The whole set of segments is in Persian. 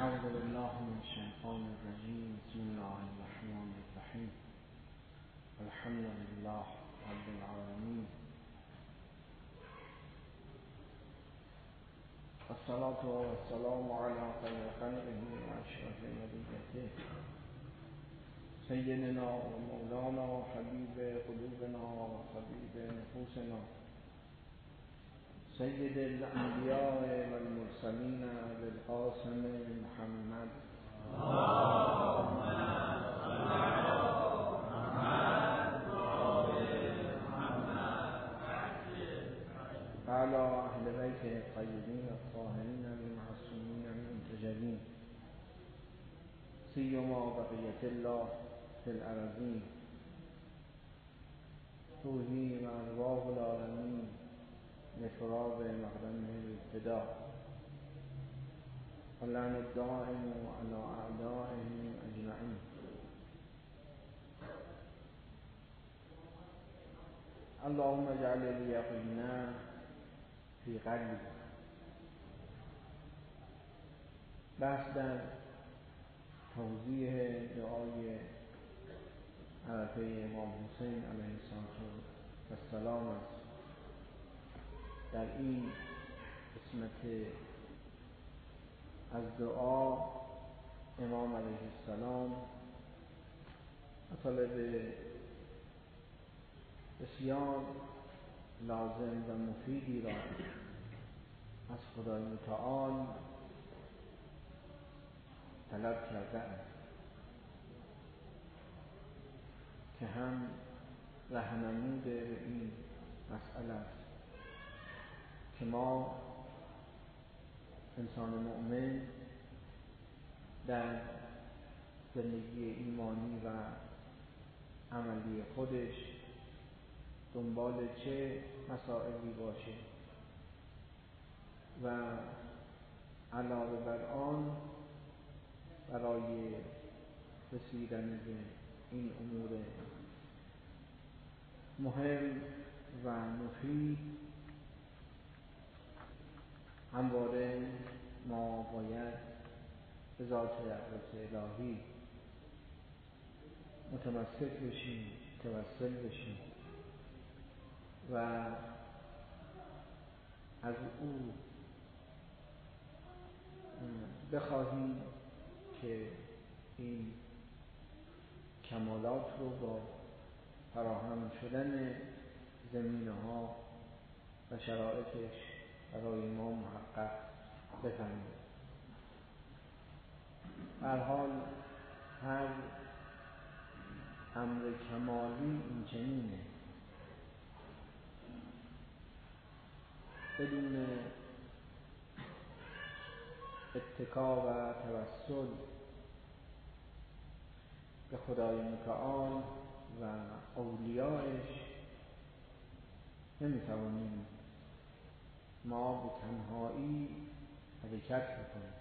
أعوذ بالله من الشيطان الرجيم. بسم الله الرحمن الرحيم. الحمد لله رب العالمين، والصلاة والسلام على خير خلقه وأشرف نبيه سيدنا ومولانا وحبيب قلوبنا وطبيب نفوسنا سيد الأنبياء والمرسلين بالقاسم محمد اللهم صل على محمد وعلى أهل بيته الطيبين الطاهرين المعصومين المنتجبين سيما بقية الله في الأراضين روحي وأرواح العالمين لفراغ مقدمه الابتداء واللعن الدائم على أعدائهم أجمعين. اللهم اجعل اليقين في قلبي. بحث در توضیح دعای عرفه امام حسین علیه السلام است. در این قسمت از دعا امام علیه السلام مطالب بسیار لازم و مفیدی را از خدای متعال طلب کرده است که هم راهنمود به این مسئله است که ما انسان مؤمن در زندگی ایمانی و عملی خودش دنبال چه مسائلی باشه و علاوه بر آن برای رسیدن به این امور مهم و مفید همواره ما باید به ذات رحمت الهی متمسک بشیم، توسل بشیم و از او بخواهیم که این کمالات رو با فراهم شدن زمینه‌ها و شرایطش برای ما محقق بفهمیم. به هر حال هر امر کمالی این چنینه، بدون اتکا و توسل به خدای متعال و اولیایش نمیتوانیم ما به تنهایی حرکت بکنیم.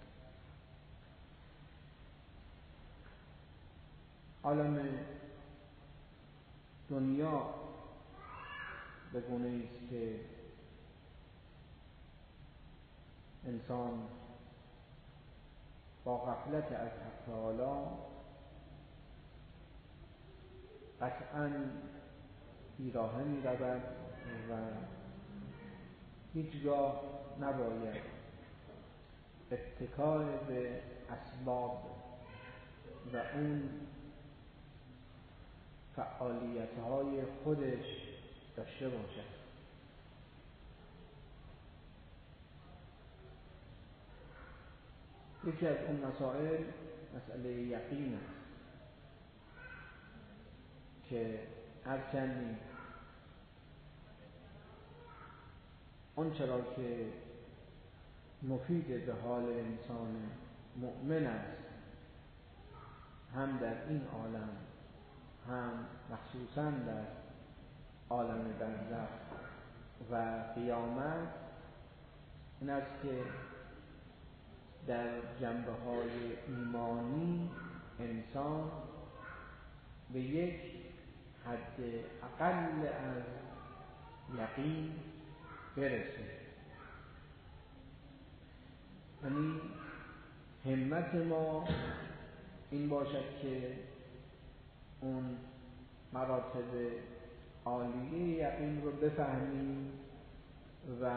عالم دنیا به گونه است که انسان با غفلت از حق تعالی قطعاً بیراهه می رود و هیچگاه نباید اتکای به اسباب و اون فعالیت‌های خودش داشته باشد. یکی از اون مسائل مسئله یقین است که هر چندی اون چرا که مفید به حال انسان مؤمن است، هم در این عالم هم مخصوصاً در عالم برزخ و قیامت، این است که در جنبه‌های ایمانی انسان به یک حد اقل از یقین برسه. یعنی همت ما این باشد که اون مراتب عالیه یقین رو بفهمیم و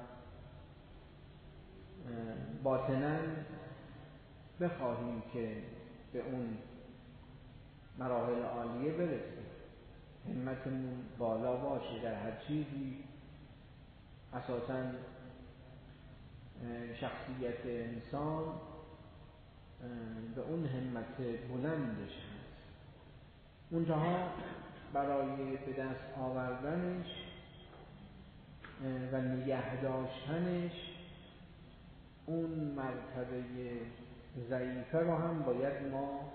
باطناً بخواهیم که به اون مراحل عالیه برسیم. همتمون بالا باشه در هر چیزی. اساساً شخصیت انسان به اون همت بلندش هست. منتها برای به دست آوردنش و نگه داشتنش اون مرتبه ضعیفه رو هم باید ما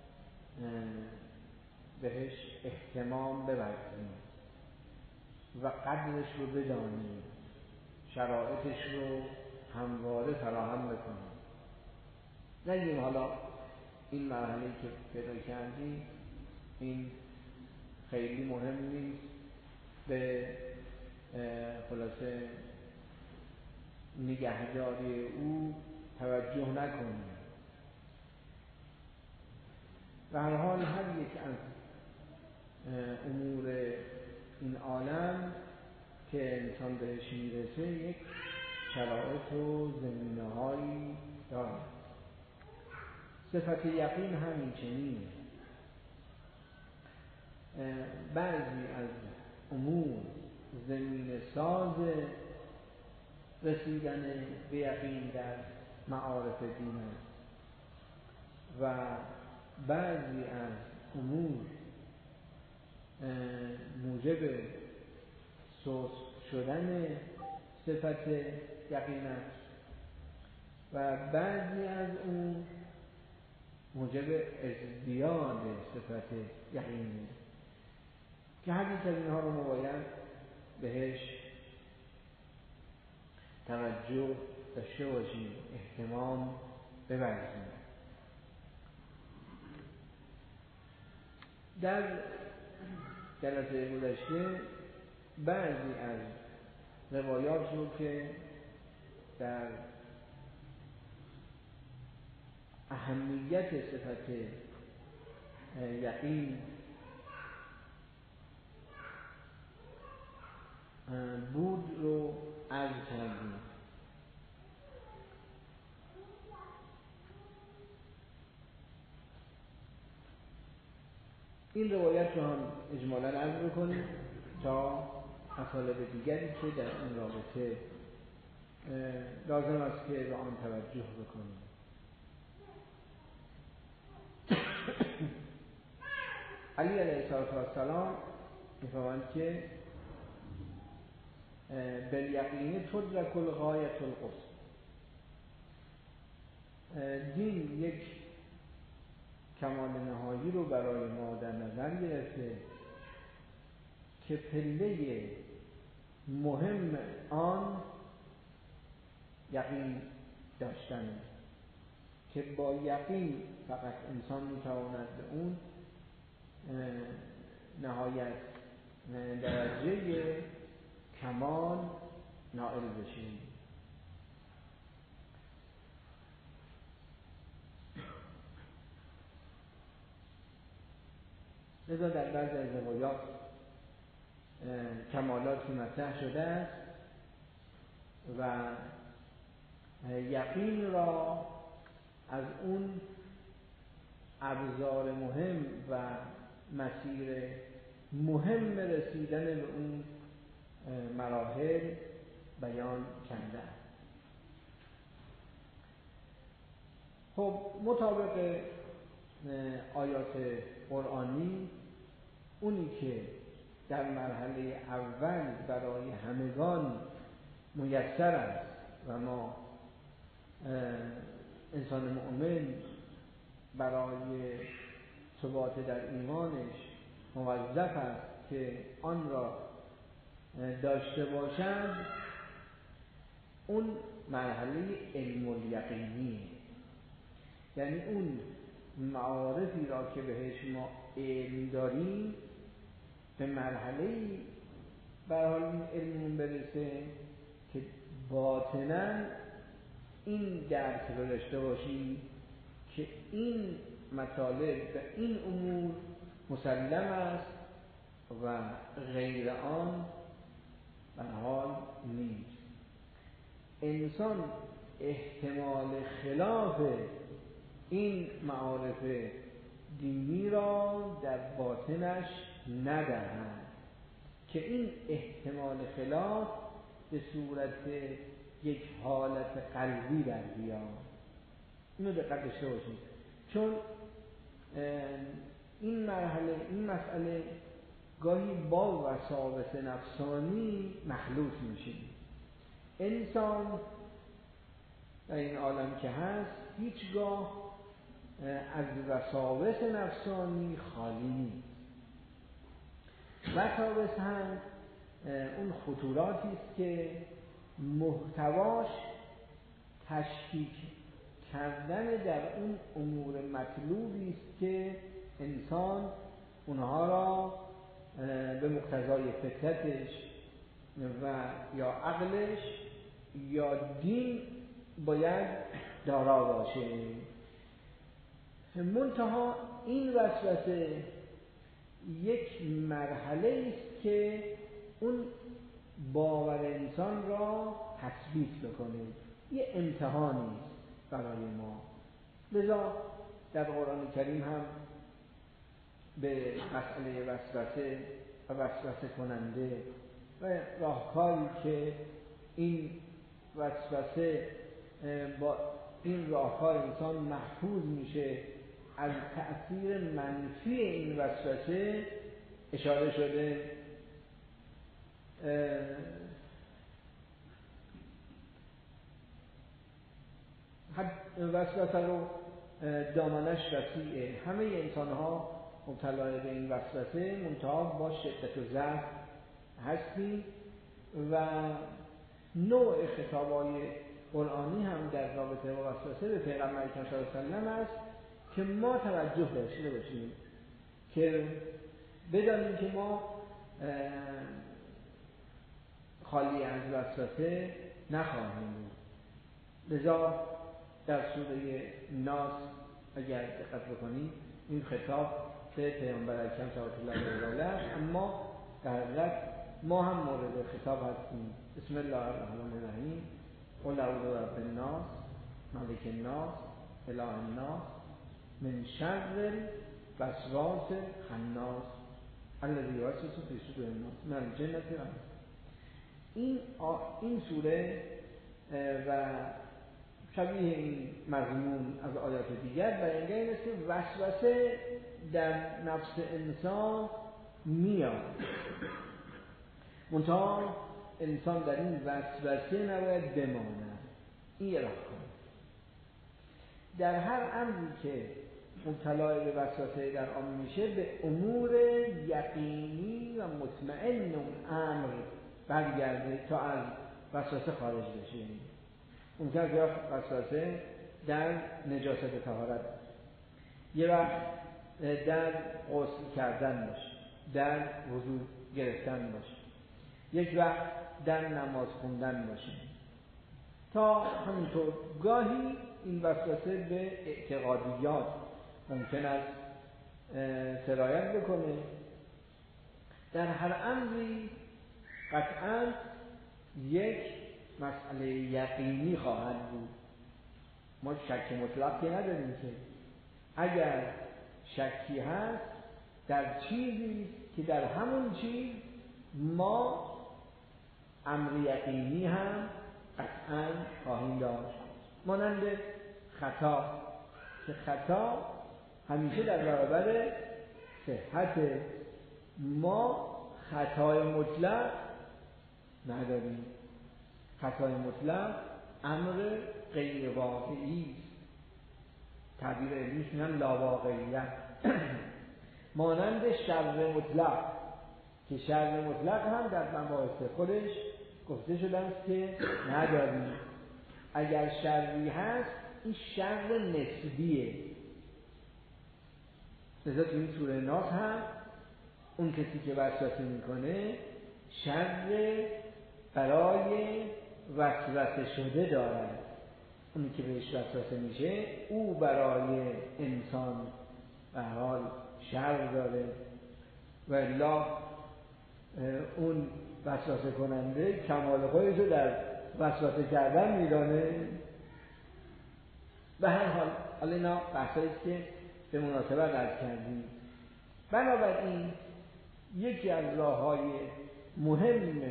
بهش اهتمام بورزیم و قدرش رو بدانیم، شرایطش رو همواره فراهم بکنیم. نگیم حالا این مرحله‌ای که پیدا کردیم این خیلی مهم نیست، به خلاصه نگهداری او توجه نکنیم. و هر حال هر یک از امور این عالم که انسان بهش میرسه یک شرایط و زمینه‌هایی دارد. صفت یقین همین چنینه. بعضی از امور زمین ساز رسیدن به یقین در معارف دین است و بعضی از امور موجب سست شدن صفت یقین است و بعضی از اون موجب ازدیاد صفت یقینه که هر یک از اینها رو ما باید بهش توجه داشته باشیم، اهتمام بورزیم. در جلسه گذشته بعضی از روایات رو که در اهمیت صفت یقین بود رو عرض کردیم. این روایت رو هم اجمالاً عرض بکنیم تا مطالب دیگری که در این رابطه لازم است که به آن توجه بکنیم. علی علیه السلام می‌فرماید که بالیقین تدرک الغایة القصوی. دین یک کمال نهایی رو برای ما در نظر گرفته که پله مهم آن یقین داشتنه که با یقین فقط انسان میتواند به اون نهایت درجه کمال نائل بشه. لذا در بعضی از روایات کمالاتی مطرح شده است و یقین را از اون ابزار مهم و مسیر مهم رسیدن به اون مراحل بیان کرده. خب مطابق آیات قرآنی اونی که در مرحله اول برای همگان میسر است و ما انسان مؤمن برای ثبات در ایمانش موظف است که آن را داشته باشد، اون مرحله علم الیقینی، یعنی اون معارفی را که بهش ما علم داریم به مرحله‌ای به حال این علممون برسه که باطناً این درک رو داشته باشی که این مطالب و این امور مسلم است و غیر آن به حال نیست. انسان احتمال خلاف این معارف دینی را در باطنش ندهند که این احتمال خلاف به صورت یک حالت قلبی در بیاد. اینو دقت داشته باشید، چون این مرحله، این مسئله گاهی با وساوس نفسانی مخلوط میشه. انسان در این عالم که هست هیچگاه از وساوس نفسانی خالی نیست. وساوس هم اون خطوراتی است که محتواش تشکیک کردن در اون امور مطلوبی است که انسان اونها را به مقتضای فطرتش و یا عقلش یا دین باید دارا باشه. منتها این وسوسه یک مرحله است که اون باور انسان را تثبیت بکنه، یه امتحانی است برای ما. لذا در قرآن کریم هم به مسئله وسوسه و وسوسه کننده و راهکاری که این وسوسه با این راهکار انسان محفوظ میشه از تأثیر منفی این وسوسه اشاره شده. وسوسه رو دامنش وسیعه، همه انسان ها مبتلا به این وسوسه، منتها با شدت و ضعف هستیم و نوع خطابای قرآنی هم در رابطه با وسوسه به پیغمبر اکرم صلی الله علیه و سلم است که ما توجه داشته باشیم، که بدانیم که ما خالی از وسوسه نخواهیم بود. لذا در سوره ناس اگر دقت بکنید این خطاب به پیامبر اکرم صلی الله علیه و آله، اما در حقیقت ما هم مورد خطاب هستیم. بسم الله الرحمن الرحیم. قل اعوذ برب الناس ملک الناس اله الناس من شر الوسواس الخناس الذی یوسوس فی صدور الناس من الجنة والناس. این سوره و شبیه این مضمون از آیات دیگر بیانگر این است که وسوسه در نفس انسان میاد، منتها انسان در این وسوسه نباید بماند. این یه راهکار. در هر امری که مبتلا به وسوسه در آن میشه به امور یقینی و مطمئن اون امر برگرده تا از وسوسه خارج بشه. ممکن است یا وسوسه در نجاست طهارت، یه وقت در غسل کردن باشه، در وضو گرفتن باشه، یک وقت در نماز خوندن باشه، تا همینطور گاهی این وسوسه به اعتقادیات ممکن است سرایت بکنه. در هر امری قطعاً یک مسئله یقینی خواهد بود. ما شک مطلق که نداریم که اگر شکی هست در چیزی که در همون چیز ما امر یقینی هم قطعاً خواهیم داشت. مانند خطا، که خطا همیشه در برابر صحت، ما خطای مطلق نداریم. خطای مطلق امر غیر واقعی است، تعبیر علمیش میگن لاواقعیت. مانند شر مطلق، که شر مطلق هم در مباحث خودش گفته شده است که نداریم. اگر شری هست این شر نسبیه. لذا تو این سوره ناس هم اون کسی که وسوسه میکنه شر برای وسوسه شده دارد. اونی که بهش وسوسه میشه او برای انسان به حال شر داره و الا اون وسوسه کننده کمال خودش رو در وسوسه کردن میدانه. به هر حال حالا اینا بحثایی که به مناسبت عرض کردیم. بنابراین یکی از راه‌های مهم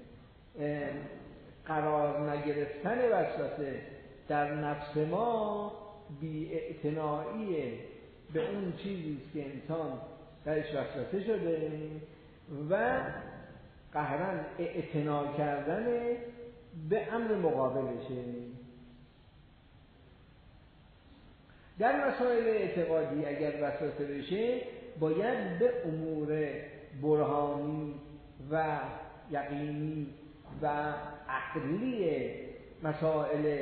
قرار نگرفتن وسوسه در نفس ما بی‌اعتنایی به اون چیزی است که انسان درش وسوسه شده و قهراً اعتنا کردن به امر مقابلشه. در مسائل اعتقادی اگر وسوسه بشه باید به امور برهانی و یقینی و عقلی مسائل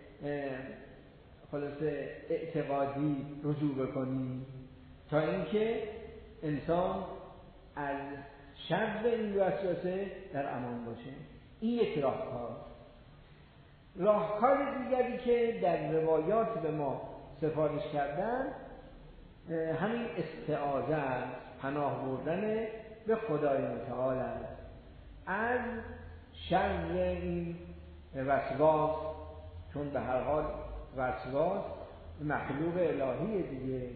خلاصه اعتقادی رجوع بکنیم تا اینکه انسان از شر این وسوسه در امان باشه. این یک راهکار. راهکار دیگری که در روایات به ما سفارش کردن همین استعاذه است، پناه بردن به خدای متعال است از شر این وسواس، چون به هر حال وسواس مخلوق الهی دیگه.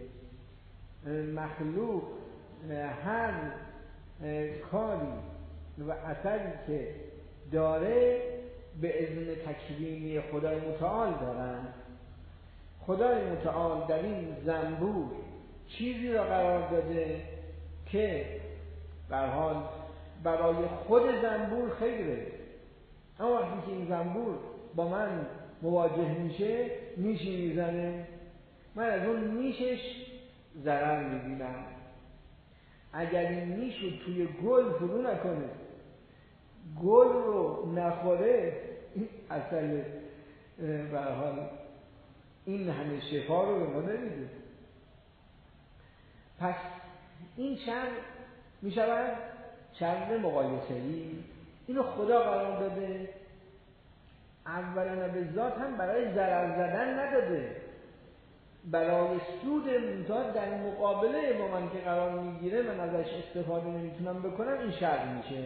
مخلوق هر کاری و اثری که داره به اذن تکوینی خدای متعال دارن. خدای متعال در این زنبور چیزی را قرار داده که به هر حال برای خود زنبور خیره، اما وقتی که این زنبور با من مواجه میشه نیشی میزنه، من از اون نیشش ضرر میبینم. اگر این نیش رو توی گل فرو نکنه، گل رو نخوره، این اصل به هر حال این همه شفا رو به ما نمیده. پس این شر می شود شر مقایسه‌ای. اینو خدا قرار داده، اولا به ذات هم برای ضرر زدن نداده، برای سود منتها در مقابله با من که قرار میگیره من ازش استفاده نمیتونم بکنم، این شر میشه.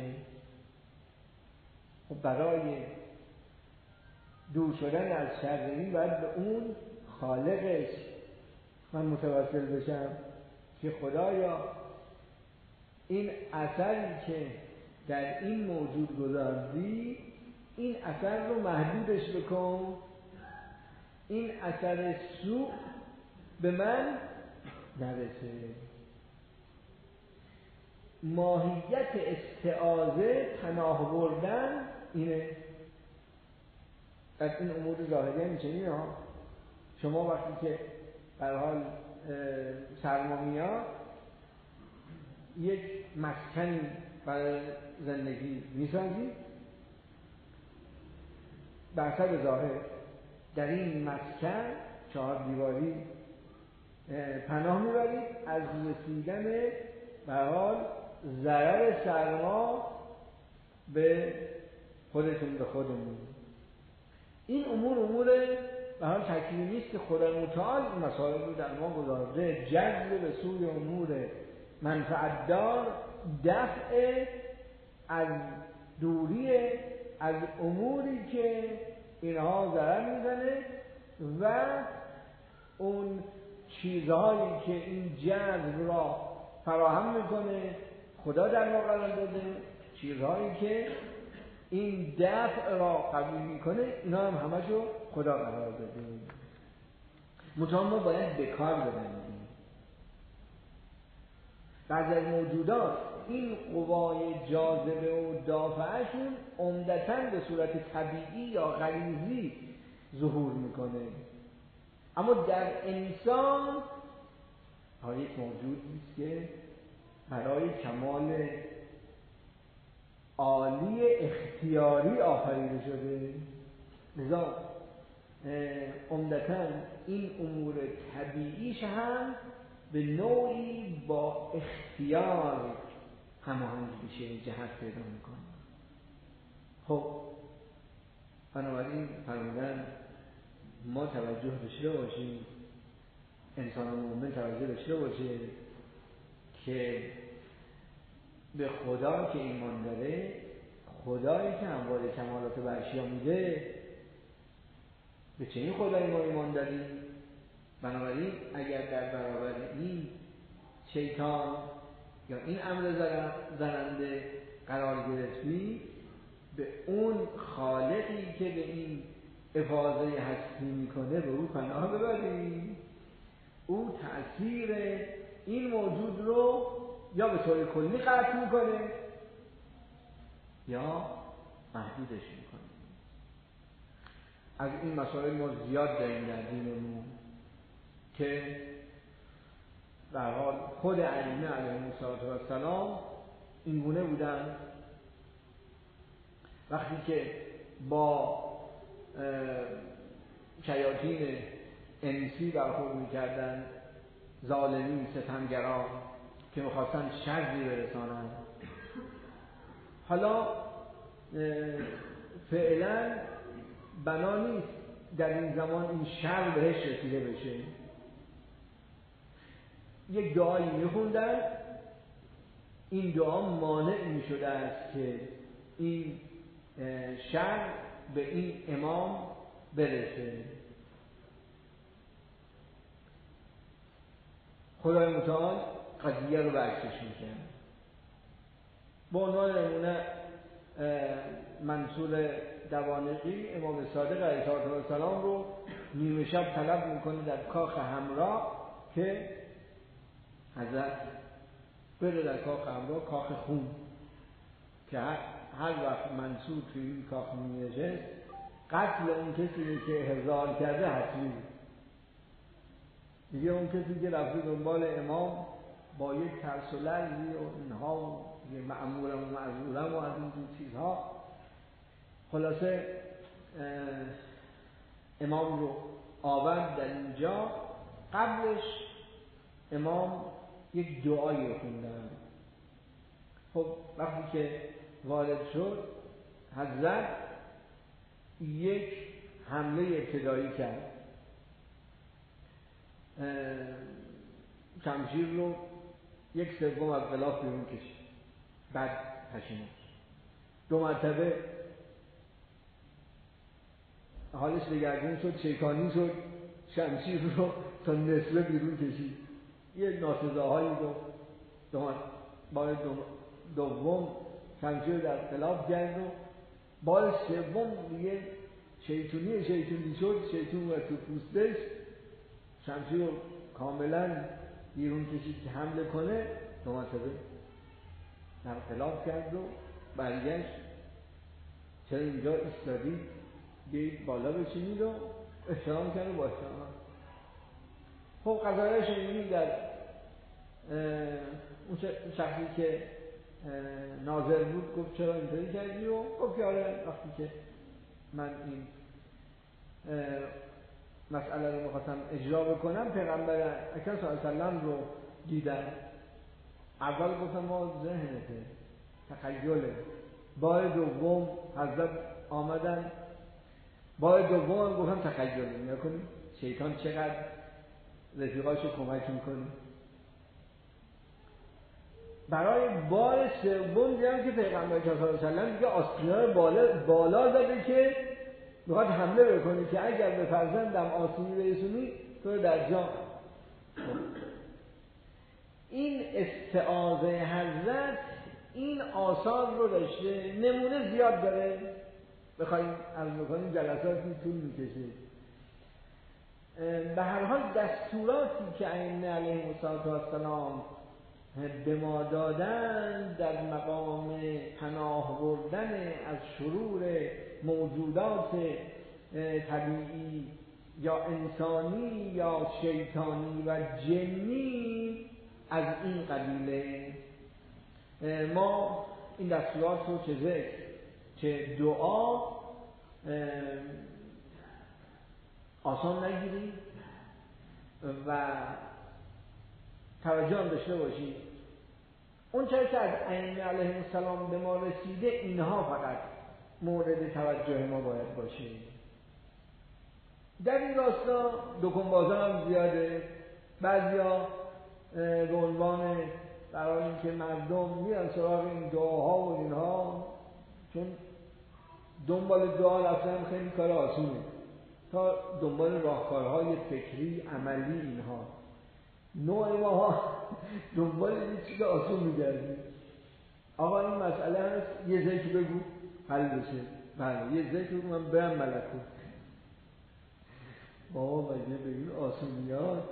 خب برای دور شدن از شر این باید به اون خالقش من متوسل بشم که خدایا این اثری که در این موجود گذاشتی این اثر رو محدودش بکن، این اثر سوء به من نرسه. ماهیت استعاذه پناه بردن اینه. از این امور ظاهری میچنین ها. شما وقتی که به هر حال سرما میاد یک مسکنی برای زندگی میسازید، بر حسب ظاهر در این مسکن 4 دیواری پناه میبرید از رسیدن به هر حال ضرر سرما به خودتون، به خودمون. این امور به هر تکلیمی است که خدای متعال این مسائل رو در ما گذارده. جذب به سوی امور منفعت دار، دفع از دوری از اموری که اینها ضرر میزنه و اون چیزهایی که این جذب را فراهم میکنه خدا در ما قرار داده، چیزهایی که این دفع را قبول میکنه اینا هم همشو خدا قرار داده. منتها ما باید به کار ببندیم. بعضی از موجودات این قوای جاذبه و دافعشون عمدتاً به صورت طبیعی یا غریزی ظهور میکنه، اما در انسان یک موجودی است که برای کمال عالی اختیاری آفریده شده، لذا عمدتاً این امور طبیعیش هم به نوعی با اختیار هماهنگ میشه، جهت پیدا میکنه. خب بنابراین فرمودن ما توجه داشته باشیم، انسان مومن توجه داشته باشه که به خدا که ایمان داره، خدایی که همواره کمالات به اشیا میده، به چه این خدایی ما ایمان داریم. بنابراین اگر در برابر این شیطان یا این امر زننده قرار گرفتی، به اون خالقی که به این افاضه هستی میکنه به او پناه ببریم. او تأثیر این موجود رو یا به طور کلی قطع میکنه یا محدودش میکنه. از این مسائل ما زیاد داریم در دینمون که در حال خود ائمه علیهم السلام این گونه بودن. وقتی که با شیاطین انسی برخورد میکردن، ظالمین ستمگران که میخواستن شری برسانن، حالا فعلا بنا نیست در این زمان این شر بهش رسیده بشه. یک دعایی میخوندن، این دعا مانع میشده است که این شر به این امام برسه. خدای متعال قضیه رو برکش میکنه. به عنوان نمونه منصور دوانقی امام صادق علیه السلام رو نیمه شب طلب میکنه در کاخ حمراء که حضرت بره در کاخ حمراء، کاخ خون، که هر وقت منصور توی این کاخ می‌نشست قتل اون کسی که احضار کرده حتمی. دیگه اون کسی که رفته دنبال امام با یک ترس و لرزی و اینها و مأمورم و معذورم و از این چیزها، خلاصه امام رو آورد در اینجا. قبلش امام یک دعایی رو خوندن. خب وقتی که وارد شد، حضرت یک حمله ابتدایی کرد، شمشیر رو یک سوم از غلاف بیرون کشید، بعد پشیمون 2 مرتبه حالش دگرگون شد، شیطانی شد، شمشیر رو تا نصفه بیرون کشید، یه ناسزاهایی رو بار دوم شمشیر در غلاف کرد و بار سوم دیگه شیطونی شد، شیطون و تو پوستش شمشیر رو کاملا بیرون کشید که حمله کنه. 2 مرتبه در غلاف کرد و برگشت. چرا اینجا ایستادید؟ بیایید بالا بشینید و احترام کرد و با احترام. خب قضایش اینی در اون شخصی که ناظر بود گفت چرا اینطوری کردی؟ و گفت که آره وقتی که من این مسئله رو می‌خواستم اجرا بکنم پیغمبر اکرم صلی الله علیه و سلم رو دیدم. اول گفتم ما ذهنته، تخیله. بار دوم حضرت آمدن، بار دوم هم گفتم تخیله. نیا کنی شیطان چقدر رفیقاشو کمک میکنه. برای بار سوم دیدم که پیغمبر صلی الله علیه و سلم دیگه آستینا رو بالا داده که میخواد حمله بکنه که اگر به فرزندم آسیبی برسونی تو در جان. این استعاذه حضرت این آثار رو داشته. نمونه زیاد داره، بخوایم عرض بکنیم جلساتی طول میکشه. به هر حال دستوراتی که ائمه علیهم السلام به ما دادن در مقام پناه بردن از شرور موجودات طبیعی یا انسانی یا شیطانی و جنی از این قبیله. ما این دستورات رو چه ذکر چه دعا آسان نگیریم و توجه هم داشته باشیم. اون چیزی که از ائمه علیهم السلام به ما رسیده اینها فقط مورد توجه ما باید باشه. در این راستا دکانبازان هم زیاده. بعضیا به عنوان برای اینکه مردم میرن سراغ این دعاها و اینها، چون دنبال دعا رفتن خیلی کار آسونه، تا دنبال راهکارهای فکری عملی اینها. نوع ما دنبال این چیز آسون میگردیم. آقا این مسئله هست، یه ذکر بگو حل بشه. بله یه ذکر بگو من برم ملکوت. بابا مگه به این آسونیات؟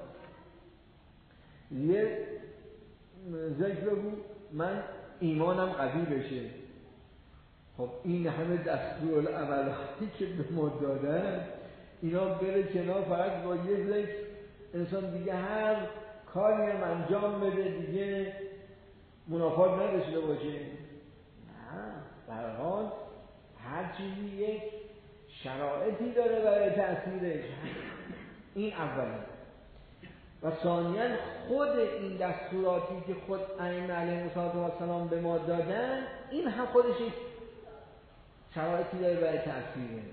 یه ذکر بگو من ایمانم قوی بشه. خب این همه دستورالعملاتی که به ما دادن اینا بره کنار، فقط با یه ذکر انسان دیگه هر کاری هم انجام بده دیگه منافات نداشته باشه. نه، به هر حال هر چیزی یک شرایطی داره برای تأثیرش. این اولا. و ثانیاً خود این دستوراتی که خود ائمه علیهم السلام به ما دادن، این هم خودش یک شرایطی داره برای تأثیرش.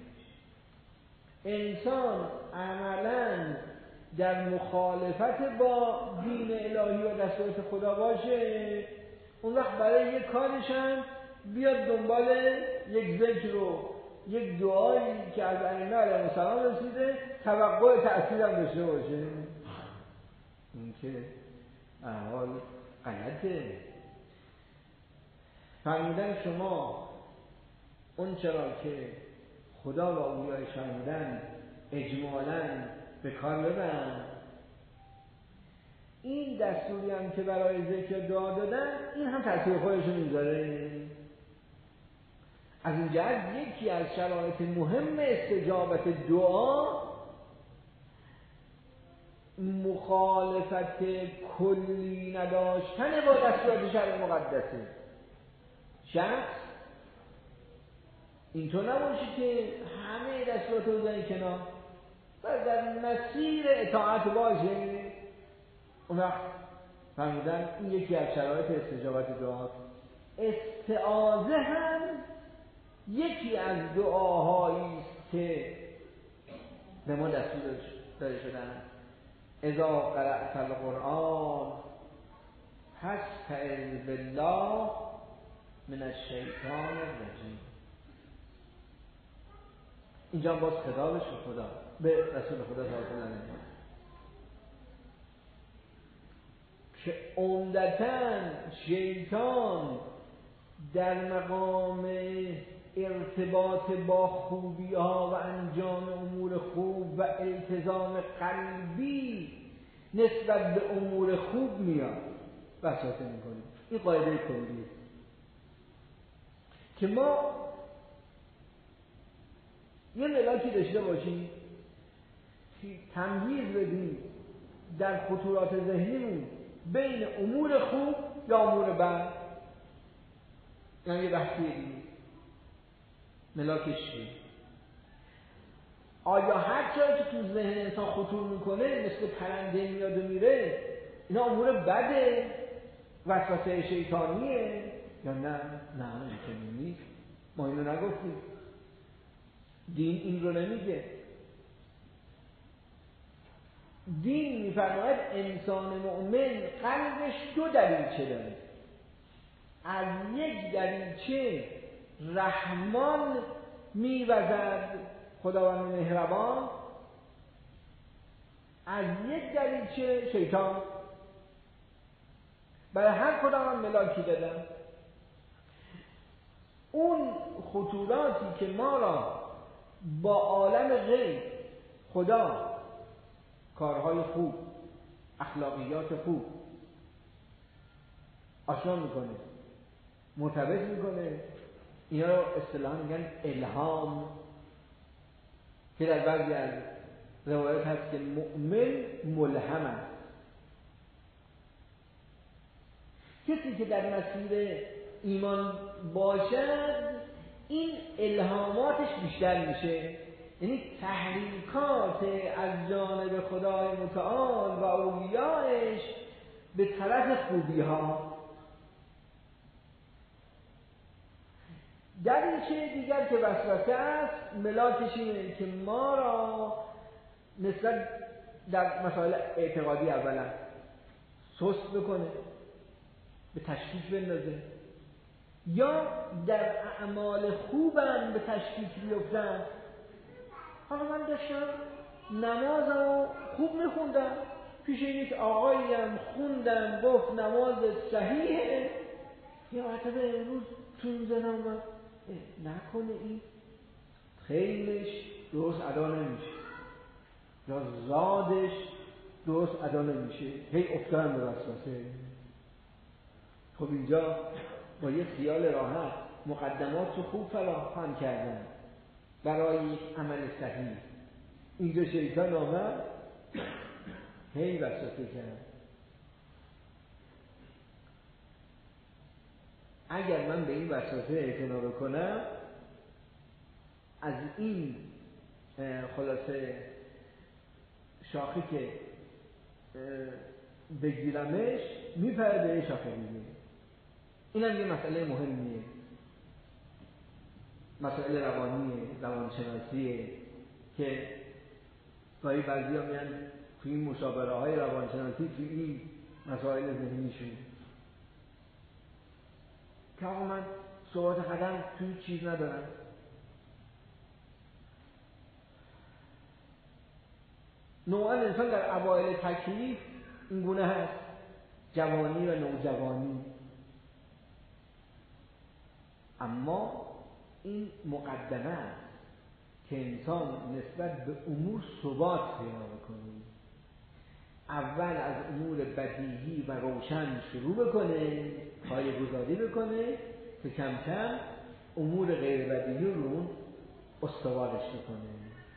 انسان عملاً در مخالفت با دین الهی و دستورات خدا باشه، اون وقت برای یک کارش هم بیاد دنبال یک ذکر رو، یک دعایی که از ائمه علیهم السلام رسیده توقع تأثیر هم داشته باشه. این که احوال غلطه. فرمودن شما اون چرا که خدا و اولیاء فرمودن اجمالاً به کار ببرن. این دستوری هم که برای ذکر دعا دادن، این هم تأثیر خودشون میذاره. از این جهت یکی از شرایط مهم استجابت دعا مخالفت کلی نداشتن با دستورات شرع مقدسه. شخص اینطور نباشه که همه دستورات رو بزنی کنار و در مسیر اطاعت باشه. اون وقت فرمودن این یکی از شرایط استجابت دعا. استعاذه هم یکی از دعاهایی است که به ما دستور داده شدن. اذا قرأت القرآن فاستعذ بالله من الشیطان الرجیم. اینجا باز خطابش به خدا، به رسول خدا صلی الله علیه و که عمدتاً شیطان در مقام ارتباط با خوبی ها و انجام امور خوب و التزام قلبی نسبت به امور خوب میاد وسوسه میکنه. این قاعده کلیه که ما یه ملاکی داشته باشیم، تمییز بدیم در خطورات ذهنیمون بین امور خوب یا امور بد. یعنی یه بحثی دیگه ملاکش چیه؟ آیا هر جایی که تو ذهن انسان خطور میکنه مثل پرنده میاد و میره اینا امور بده، وسوسه شیطانیه یا نه؟ نه اینطوری نیست. ما اینو نگفتیم، دین این رو نمیگه. دین میفرماید انسان مؤمن قلبش دو دریچه داره. از یک دریچه رحمان میوزد، خداوند مهربان، از یک دریچه شیطان. برای هر کدام هم ملاکی دادن. اون خطوراتی که ما را با عالم غیب، خدا، کارهای خوب، اخلاقیات خوب آشنا میکنه، مرتبط میکنه، اینا رو اصطلاحاً میگن الهام، که در بعضی از روایات هست که مؤمن ملهم است. کسی که در مسیر ایمان باشد این الهاماتش بیشتر میشه، یعنی تحریکات از جانب خدای متعال و اولیایش به طرف خوبی ها. در این چه دیگر که وسوسه است، ملاکش اینه که ما را نسبت در مسائل اعتقادی اولا سست بکنه، به تشکیک بندازه، یا در اعمال خوبم به تشکیک بیفتم. حالا من داشتم نمازمو خوب میخوندم، پیش یک آقاییم خوندم، گفت نماز صحیحه، یه مرتبه امروز تو این ذهنم اومد نکنه این خیلش درست ادا نمیشه یا زادش درست ادا نمیشه، هی افتادم به وسوسه. خب اینجا با یه خیال راحت مقدمات رو خوب فراهم کردن برای یک عمل صحیح، اینجا شیطان آمد هی وسوسه کرد. اگر من به این وسوسه اعتنا بکنم، از این خلاصه شاخی که بگیرمش میپره به شاخه دیگه. این هم یه مسئله مهمیه، مسئله روانیه، روانشناسیه که گاهی بعضی ها میان توی این مشاوره های روانشناسی توی این مسائل ذهنیشون که آقا من ثبات قدم توی چیز ندارم. نوعا انسان در اوایل تکلیف این گونه هست، جوانی و نوجوانی، اما این مقدمه است که انسان نسبت به امور ثبات پیدا کنه. اول از امور بدیهی و روشن شروع بکنه، پایه‌گذاری بکنه که کم کم امور غیر بدیهی رو استوارش بکنه.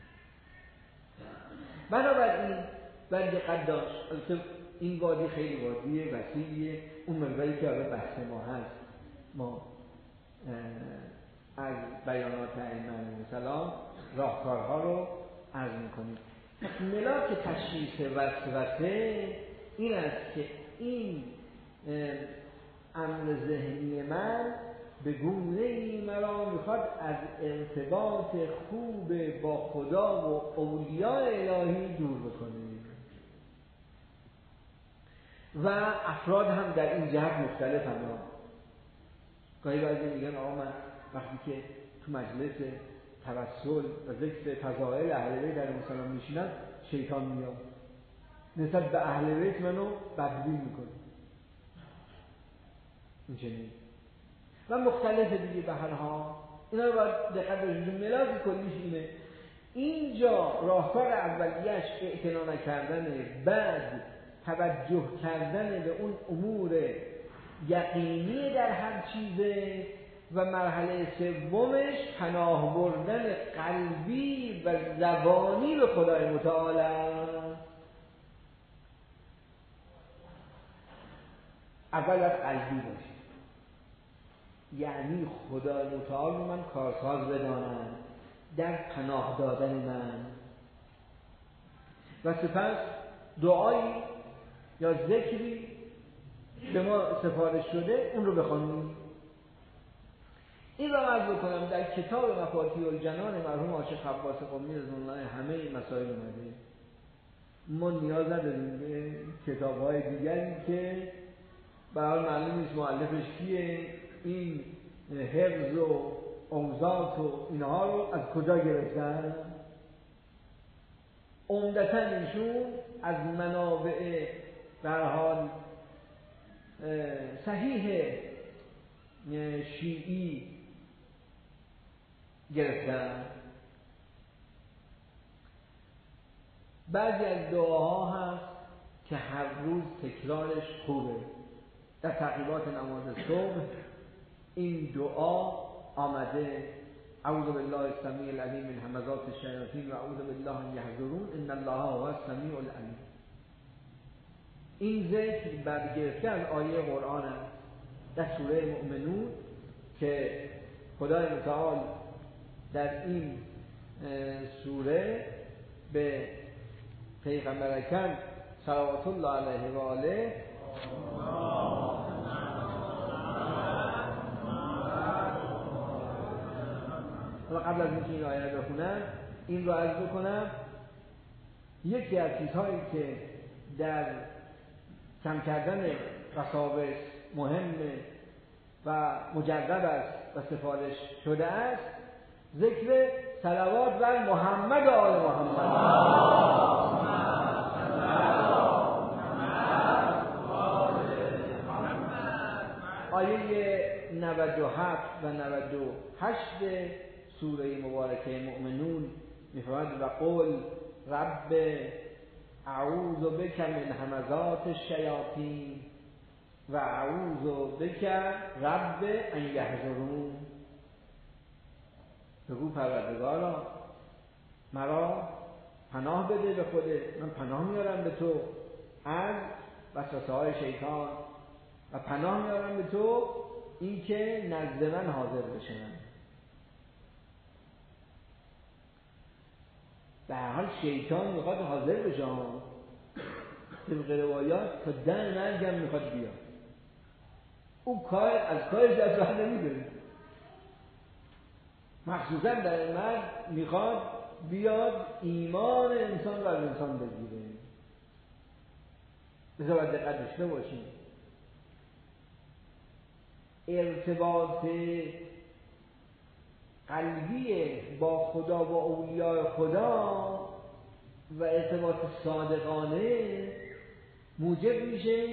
بنابراین باید دقت داشت. البته این وادی خیلی وادی وسیعیه، اون مقداری که برای بحث ما هست ما از بیانات ائمه علیهم السلام راهکارها رو عرض می‌کنیم. ملاک تشخیص وسوسه این است که این امر ذهنی من به گونه‌ای مرا میخواد از ارتباط خوب با خدا و اولیاء الهی دور بکنه و افراد هم در این جهت مختلف هم. گاهی بعضی میگن آقا من وقتی که تو مجلس توسل و ذکر فضائل اهل بیت علیهم السلام میشینم شیطان میاد نسبت به اهل بیت منو بدبین میکنه. این چنین و مختلف دیگه به هر حال اینا رو باید دقت بکنید. ملاک کلیش اینه، اینجا راهکار اولیه‌اش اعتنا نکردن، بعد توجه کردن به اون امور یقینی در هر چیزه و مرحله سومش پناه بردن قلبی و زبانی به خدای متعال. اول از قلبی باشه، یعنی خدای متعال رو من کارساز بدانم در پناه دادن من، و سپس دعایی یا ذکری به ما سفارش شده اون رو بخونیم. این رو عرض بکنم در کتاب مفاتیح الجنان مرحوم عاشق عباس قمی رضوان الله همه این مسائل اومده. ما نیاز نداریم به کتاب‌های دیگری که برای معلوم نیست مؤلفش کیه، این حفظ و اوضاع و اینها رو از کجا گرفتن. عمدتاً ایشون از منابع در حال صحیح شیعی گرفتن. بعضی از دعاها هست که هر روز تکرارش خوبه. در تعقیبات نماز صبح این دعا آمده: اعوذ بالله السمیع العلیم من همزات الشیاطین و اعوذ بالله ان یحضرون ان الله هو السمیع العلیم. این ذکر برگرفته از آیه قرآن است در سوره مؤمنون که خدای متعال در این سوره به پیغمبر اکرم صلوات الله علیه و آله و قبل از اینکه این آیه رو بخونم این رو عرض بکنم یکی از چیزهایی که در کم کردن وساوس مهم و مجرب است و سفارش شده است ذکر صلوات بر محمد و آل محمد. آیه 97 و 98 سوره مبارکه مؤمنون می‌فرماید و قول رب اعوذ بک من همزات الشیاطین و اعوذ بک رب ان یحضرون. بگو پروردگارا مرا پناه بده به خودت، من پناه میارم به تو از وسوسه‌های شیطان و پناه میارم به تو این که نزد من حاضر بشن. به هر حال شیطان میخواد حاضر بشه، طبق روایات تا دم مرگم میخواد بیاد. او از کارش دست بر نمیداره، مخصوصا در مرگ میخواد بیاد ایمان انسان رو از انسان بگیره. بذار باید دقت داشته باشیم. ارتباط قلبی با خدا و اولیاء خدا و ارتباط صادقانه موجب میشه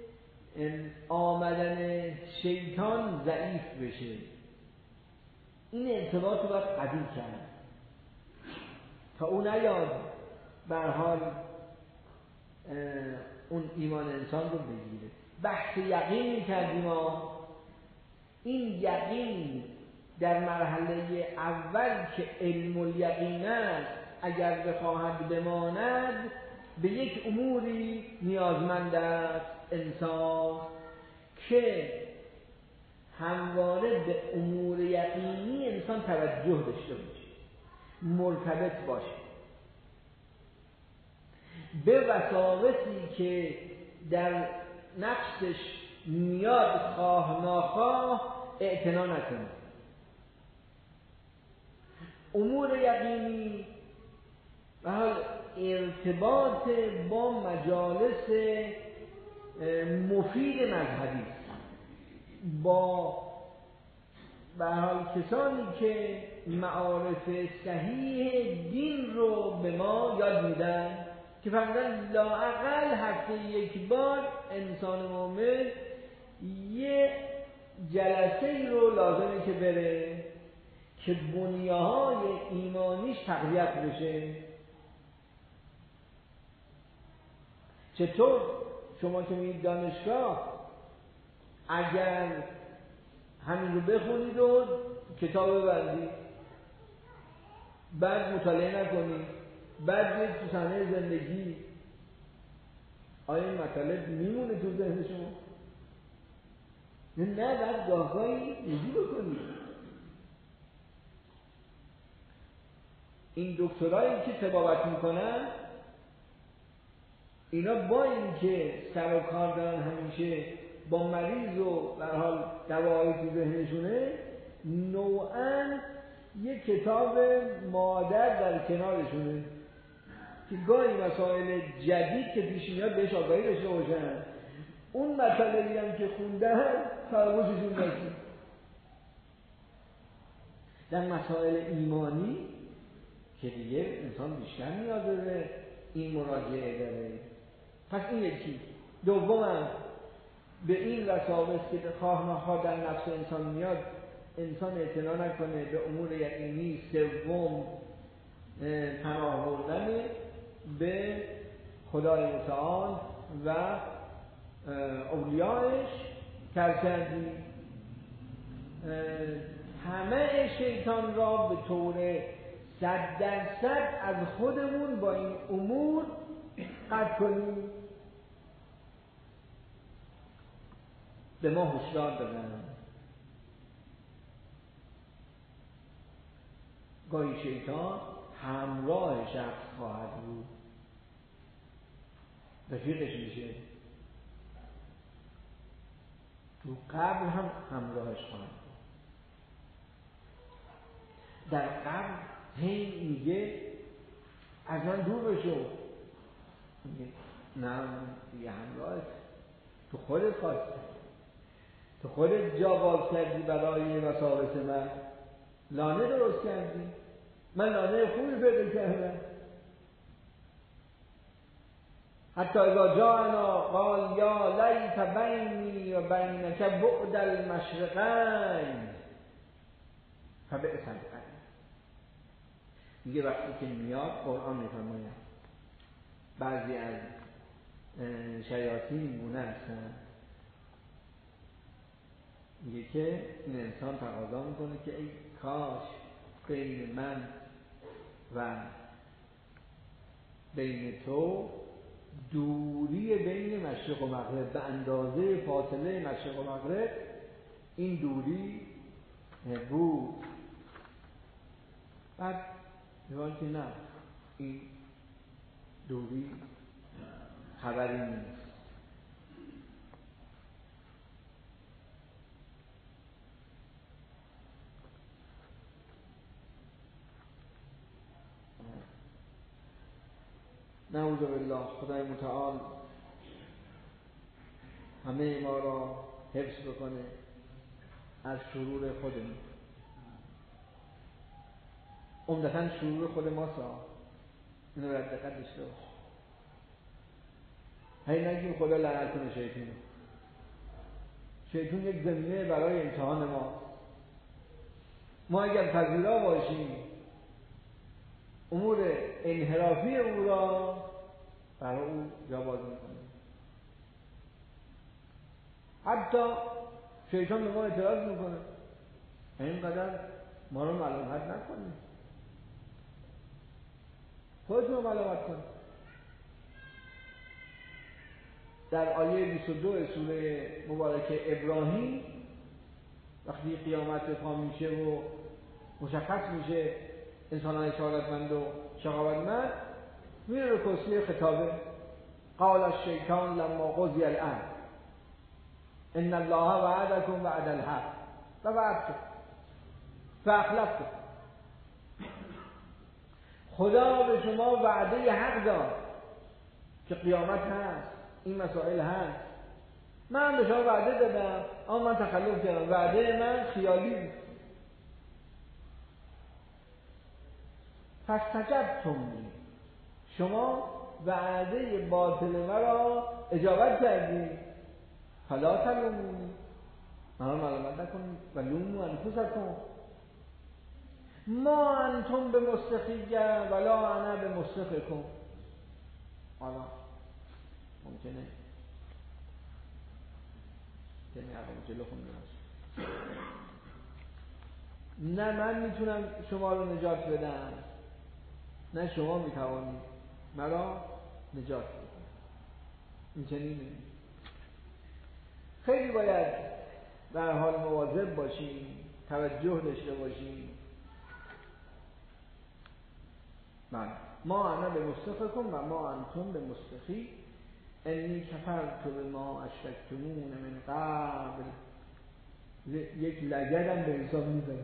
آمدن شیطان ضعیف بشه. این ارتباط رو باید قوی کرد تا اون نیاد به هر حال اون ایمان انسان رو بگیره. بحث یقین می‌کردیم ما. این یقین در مرحله اول که علم الیقین است اگر بخواهد بماند به یک اموری نیازمند است انسان که همواره به امور یقینی انسان توجه داشته باشه، مرتبط باشه، به وساوسی که در نفسش میاد خواه ناخواه اعتنا نکنه. امور یقینی و حال ارتباط با مجالس مفید مذهبی، با به حال کسانی که معارف صحیح دین رو به ما یاد میدن که فرمودن لااقل هفته یک بار انسان مومن یه جلسه رو لازمه که بره که بنیه‌های ایمانیش تقویت بشه. چطور شما که میید دانشگاه اگر همین رو بخونید و کتاب ببندید بعد مطالعه نکنید بعد برید تو صحنه زندگی، آیا این مطالب میمونه تو ذهن شما؟ نه، بعد گاهگاهی رجوع بکنید. این دکترایی که طبابت میکنن اینا با اینکه سر و کار دارن همیشه با مریض و به هر حال دواهایی تو ذهنشونه، نوعاً یک کتاب مادر در کنارشونه که گاهی مسائل جدید که پیش میاد بهش آگاهی داشته باشن. اون مطالبی هم که خوندن فراموششون نشه. در مسائل ایمانی که دیگه انسان بیشتر نیاز به این مراجعه داره. پس این یکی. دوماً به این وساوس که خواه نخواه در نفس انسان میاد انسان اعتنا نکنه به امور یقینی. سوم پناه بردن به خدای متعال و اولیایش کردی. همه شیطان را به طور 100% از خودمون با این امور قطع کنیم. به ما هشدار دادن گاهی شیطان همراه شخص خواهد بود، رفیقش میشه، تو قبر هم همراهش خواهد بود. در قبر هی میگه از من دور بشو، نه دیگه همراهت، تو خودت خواستی، تو خودت جا باز کردی برای وساوس من، لانه درست کردی، من لانه خوبی پیدا کردم. حتی اذا جاءنا قال یا لیت بینی و بینک بعد المشرقین فبئس القرین. میگه وقتی که میاد قرآن میفرماید بعضی از شیاطین مونه هستن، میگه که این انسان تقاضا میکنه که ای کاش بین من و بین تو دوری بین مشرق و مغرب به اندازه فاصله مشرق و مغرب این دوری بود. بعد میگه که نه، این دوری خبری نیست. نعوذ بالله. خدای متعال همه ما را حفظ بکنه از شرور خودمون. عمدتاً شرور خود ماست، اینو باید دقت داشته باش. هی نگیم خدا لعنت کنه شیطان. شیطان یک زمینه برای امتحان ما اگر پذیرا باشیم امور انحرافی او را برای او جا باز میکنیم. حتی شیطان به ما اعتراض میکنه اینقدر ما رو ملامت نکنیم، خودتون رو ملامت کنیم. در آیه 22 سوره مبارکه ابراهیم وقتی قیامت پا میشه و مشخص میشه انسان‌های سعادتمند و شقاوتمند، میره رو کرسی خطابه. قال الشیطان لما قضی الامر ان الله وعدکم وعد الحق ووعدتکم فاخلفتم. خدا به شما وعده حق داد که قیامت هست، این مسائل هست، من به شما وعده دادم اما من تخلف کردم، وعده من خیالی بود. فاستجبتم لی، شما وعده باطل مرا اجابت کردید. فلا تلومونی، مرا ملامت نکنید. و لوموا انفسکم ما انتم بمصرخی ولا انا بمصرخکم. حالا ممکنه عقب جلو خونده باشه. نه من میتونم شما رو نجات بدم، نه شما میتوانید مرا نجات بدید. این چنینه. خیلی باید در حال مواظب باشیم، توجه داشته باشیم. ما انا به مصرخکم و ما انتم به مصرخی انی کفرت بما اشرکتمون من قبل. یک لگدم به انسان میزنه.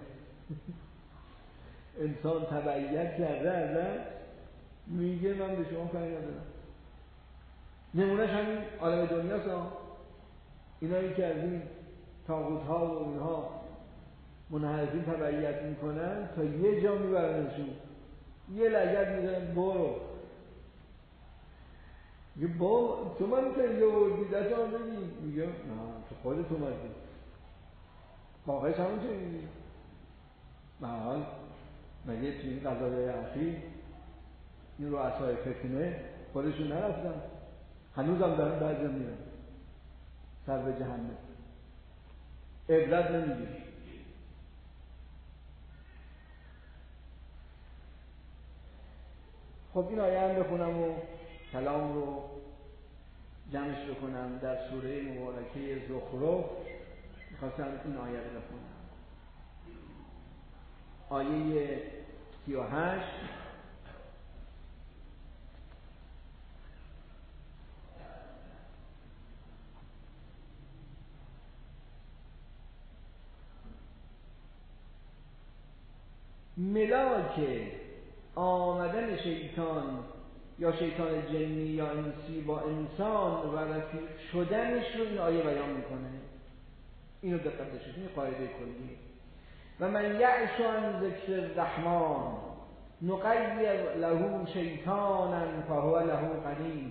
انسان تبعیت کرده ازش، میگه من به شما کاری ندارم. نمونهش همین عالم دنیاست. اینایی که از این طاغوت ها و اینها منحرفین تبعیت میکنن تا یه جا میبرنشون، یه لگد میزنن برو. میگه با تو من که اینجا بردی دست من بگی. میگه نه تو خودت اومدی، واقعش همون چه میگی. محال مگه توی این قضایای اخیر این رؤسای فتنه خودشون نرفتن، هنوز هم دارن بعضی میرن سر به جهنم، عبرت نمیگیری. خب این آیه هم بخونم و کلام رو جمعش بکنم. در سوره مبارکه زخرف میخواستم این آیه رو بخونم. آیه 38 ملاک آمدن شیطان یا شیطان جنی یا انسی با انسان و رفیق شدنش رو این آیه بیان میکنه. اینو دقت داشتید، این قاعده کلیه. و من یعش عن ذکر الرحمن نقیر له شیطانا فهو له قرین.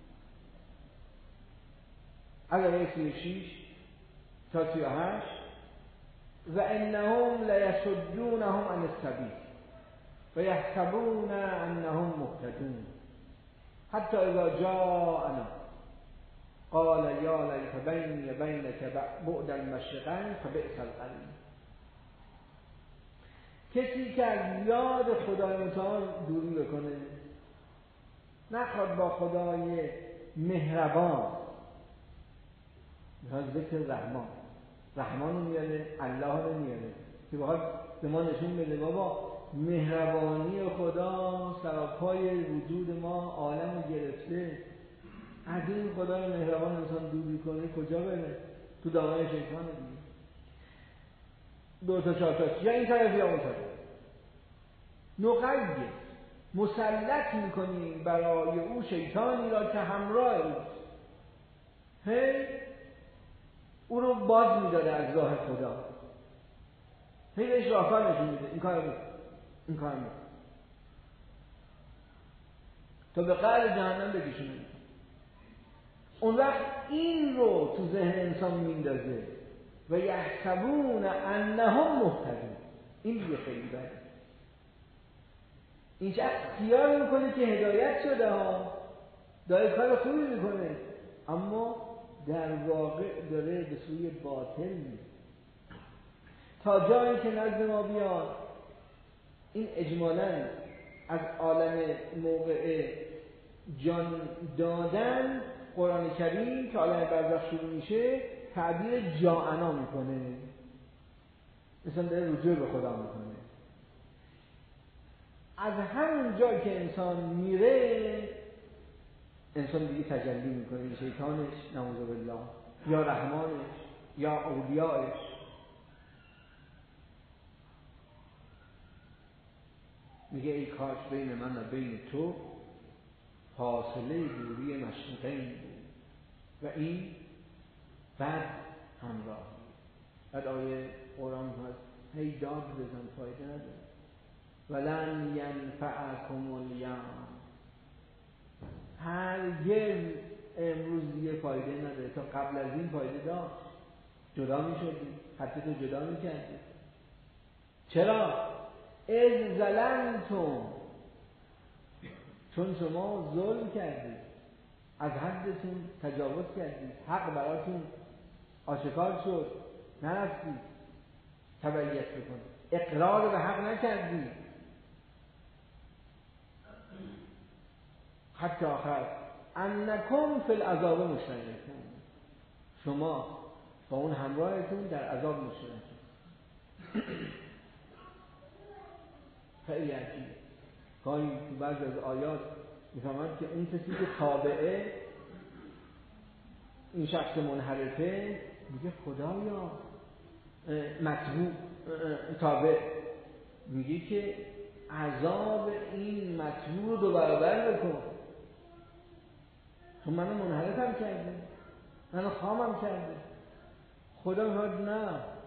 آیه 36 تا 38 و انهم لیصدونهم عن السبیل و یحسبون انهم مهتدون حتی اذا جاءنا قال یا لیت بینی و بینک بعد المشرقین فبئس القرین. کسی که از یاد خدای متعال دوری بکنه، نخواد با خدای مهربان، میخواد ذکر رحمان رو میاره، الله رو میاره که بخواد به ما نشون بده بابا مهربانی خدا سراپای وجود ما عالم رو گرفته، از این خدای مهربان انسان دوری کنه کجا بره؟ تو دامن شیطان دیگه. 2 تا 4 تا یا این طرف یا اون طرف. نقید مسلط میکنیم برای او شیطانی را که همراه اوست، هی او رو باز میداره از راه خدا، هی بهش راهکار نشون میده، این کار میده تا به قعر جهنم بکشونه. اون وقت این رو تو ذهن انسان میندازه و یحسبون انهم مهتدون. این دیگه خیلی بده. این چه اختیار میکنه که هدایت شده ها، داره کار خوبی میکنه، اما در واقع داره به سوی باطل میره تا جایی که نزد ما بیاد. این اجمالاً از عالم موقع جان دادن قرآن کریم که عالم برزخ شروع میشه تعبیر جاءنا میکنه، مثلا داره رجوع به خدا میکنه. از همون جایی که انسان میره، انسان دیگه تجلی میکنه، شیطانش نعوذ بالله یا رحمانش یا اولیاءش. میگه ای کاش بین من و بین تو فاصله دوری مشرقین بود و این بعد همراه. بعد آیه قرآن هست هی داد بزن فایده نداره. ولن ینفعکم الیوم، هرگز امروز دیگه فایده نداره. تا قبل از این فایده داشت، جدا میشدی، حتی تو جدا میکردی. چرا؟ اذ ظلمتم، چون شما ظلم کردید، از حدتون تجاوز کردید، حق براتون آشکار شد، نرفتید تبعیت بکنید، اقرار به حق نکردید. حتی آخر انکم فی العذاب مشترکون، شما با اون همراهتون در عذاب مشترکید. خیلی عجیبه. گاهی تو بعضی از آیات میفهمند که اون کسی که تابعه، این شخص منحرفه، میگه خدایا متبوع تابع، میگه که عذاب این متبوع رو 2 برابر بکن، تو منو منحرفم کرده، منو خامم کرده. خدا میگه نه،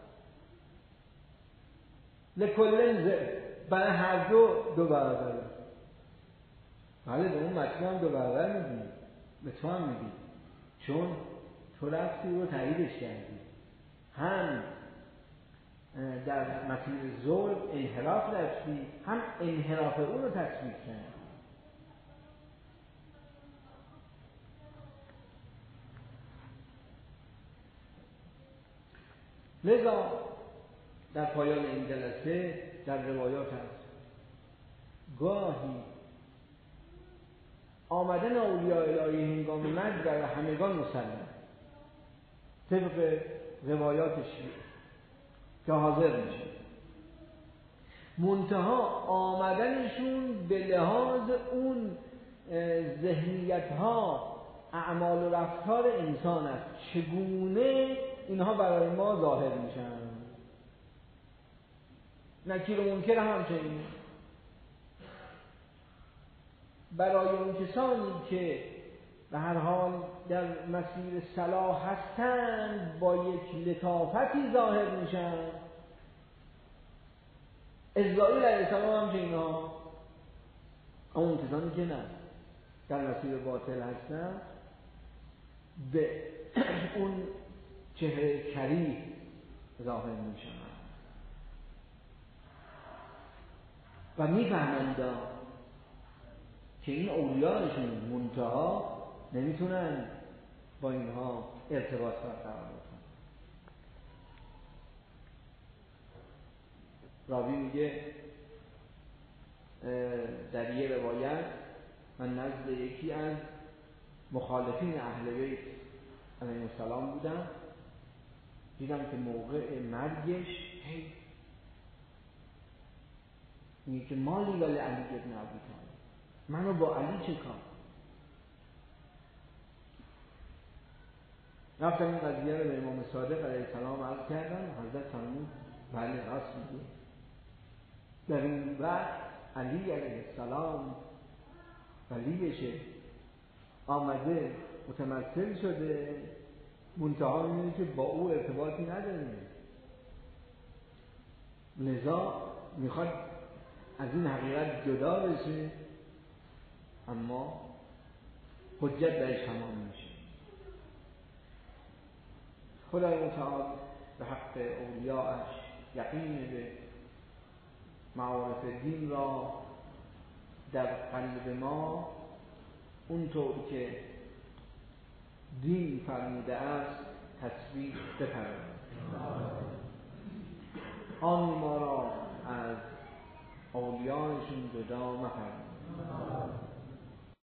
لکل ضعف، برای هر 2 برابره. بله به اون متبوع هم 2 برابر میدی، به تو هم میدی، چون تو رفتی رو تاییدش کردی. هم در مسیر ظلم انحراف رفتی، هم انحراف اون رو تصویب کردی. لذا در پایان این جلسه در روایات هست گاهی آمدن اولیاء الهی هنگام مرگ در همگان مسلم، طبق روایات شیعه که حاضر میشه، منتها آمدنشون به لحاظ اون ذهنیت ها، اعمال و رفتار انسان است، چگونه اینها برای ما ظاهر میشن. نکیر و منکر همچنین. برای اون کسانی که به هر حال در مسیر صلاح هستند با یک لطافتی ظاهر میشن. اسرائیل علیه السلام هم چه اینا، اون کسانی که نه در مسیر باطل هستند به اون چهره کریه ظاهر میشن و میفهمند که این اولیایشون منتها نمیتونن با اینها ارتباط برقرار کنن. راوی میگه در یه روایت من نزد یکی از مخالفین اهل بیت علیهم السلام بودم، دیدم که موقع مرگش میگه که مالی ولی علی ابن ابی طالب، منو با علی چه کار؟ رفتم این قضیه رو به امام صادق علیه السلام عرض کردم. حضرت فرمود بله راست میگه. در این وقت علی علیه السلام ولیشه، آمده متمثل شده، منتها اینه که با او ارتباطی نداره، لذا میخواد از این حقیقت جدا بشه، اما حجت درش تمام میشه. خدای متعال به حق اولیاءش یقین به معارف دین را در قلب ما اونطور که دین فرموده است تثبیت بفرماید. آن ما را از اولیاءشون جدا مفرماید.